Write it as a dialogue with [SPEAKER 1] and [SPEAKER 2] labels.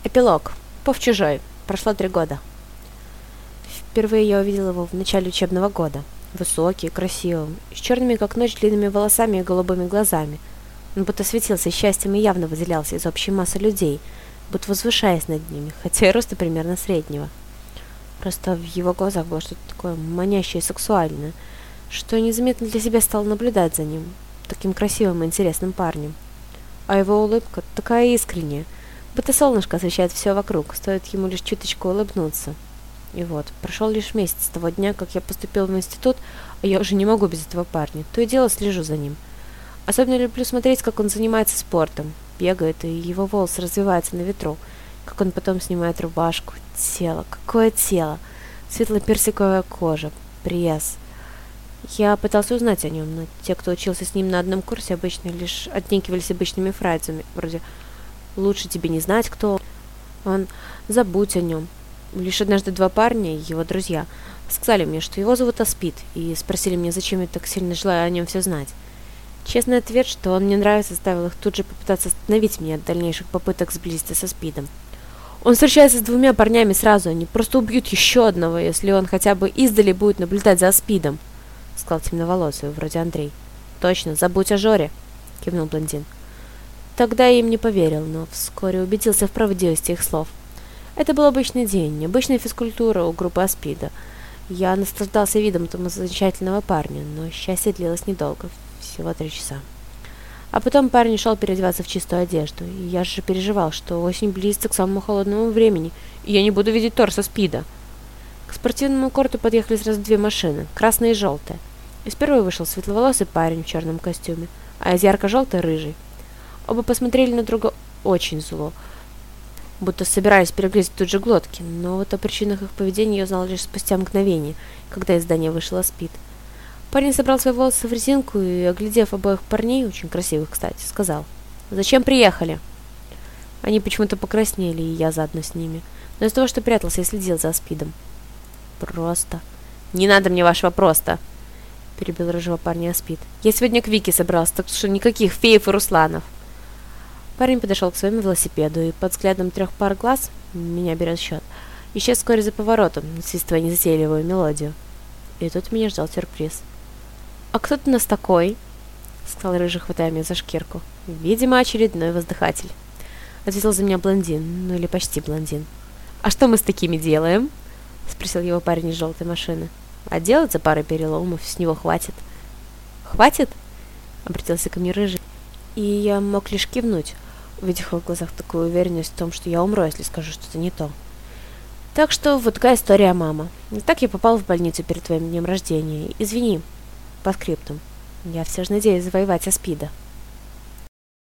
[SPEAKER 1] Эпилог. Пов чужой. Прошло 3 года. Впервые я увидела его в начале учебного года. Высокий, красивый, с черными как ночь длинными волосами и голубыми глазами. Он будто светился счастьем и явно выделялся из общей массы людей, будто возвышаясь над ними, хотя и роста примерно среднего. Просто в его глазах было что-то такое манящее и сексуальное, что я незаметно для себя стала наблюдать за ним, таким красивым и интересным парнем. А его улыбка такая искренняя, будто солнышко освещает все вокруг, стоит ему лишь чуточку улыбнуться. И вот, прошел лишь месяц с того дня, как я поступила в институт, а я уже не могу без этого парня. То и дело слежу за ним. Особенно люблю смотреть, как он занимается спортом, бегает, и его волосы развиваются на ветру, как он потом снимает рубашку. Тело, какое тело! Светло-персиковая кожа, пресс. Я пытался узнать о нем, но те, кто учился с ним на одном курсе, обычно лишь отнекивались обычными фразами, вроде «лучше тебе не знать, кто он, забудь о нем». Лишь однажды 2 парня, его друзья, сказали мне, что его зовут Аспид, и спросили меня, зачем я так сильно желаю о нем все знать. Честный ответ, что он мне нравится, заставил их тут же попытаться остановить меня от дальнейших попыток сблизиться со Спидом. Он встречается с 2 парнями сразу, они просто убьют еще одного, если он хотя бы издали будет наблюдать за Аспидом, сказал темноволосый, вроде Андрей. Точно, забудь о Жоре, кивнул блондин. Тогда я им не поверил, но вскоре убедился в правдивости их слов. Это был обычный день, обычная физкультура у группы Аспида. Я наслаждался видом этого замечательного парня, но счастье длилось недолго, всего 3 часа. А потом парень шел переодеваться в чистую одежду, и я же переживал, что осень близится к самому холодному времени, и я не буду видеть торса Спида. К спортивному корту подъехали сразу 2 машины, красная и желтая. Из первой вышел светловолосый парень в черном костюме, а из ярко-желтой — рыжий. Оба посмотрели на друга очень зло, будто собирались перегрызть тут же глотки, но вот о причинах их поведения я узнал лишь спустя мгновение, когда из здания вышел Аспид. Парень собрал свои волосы в резинку и, оглядев обоих парней, очень красивых, кстати, сказал: «Зачем приехали?» Они почему-то покраснели, и я заодно с ними, но из-за того, что прятался, я следил за Аспидом. «Просто...» «Не надо мне вашего просто!» — перебил рыжего парня Аспид. «Я сегодня к Вике собрался, так что никаких феев и Русланов!» Парень подошел к своему велосипеду и под взглядом 3 пар глаз, меня берет счет, исчез вскоре за поворотом, насвистывая незатейливую мелодию. И тут меня ждал сюрприз. «А кто ты у нас такой?» — сказал рыжий, хватая меня за шкирку. «Видимо, очередной воздыхатель», — ответил за меня блондин, ну или почти блондин. «А что мы с такими делаем?» — спросил его парень из желтой машины. «Отделаться парой переломов, с него хватит». «Хватит?» — обратился ко мне рыжий, и я мог лишь кивнуть, увидев в его глазах такую уверенность в том, что я умру, если скажу что-то не то. Так что вот такая история, мама. И так я попал в больницу перед твоим днем рождения. Извини, по скриптум. Я все же надеюсь завоевать Аспида.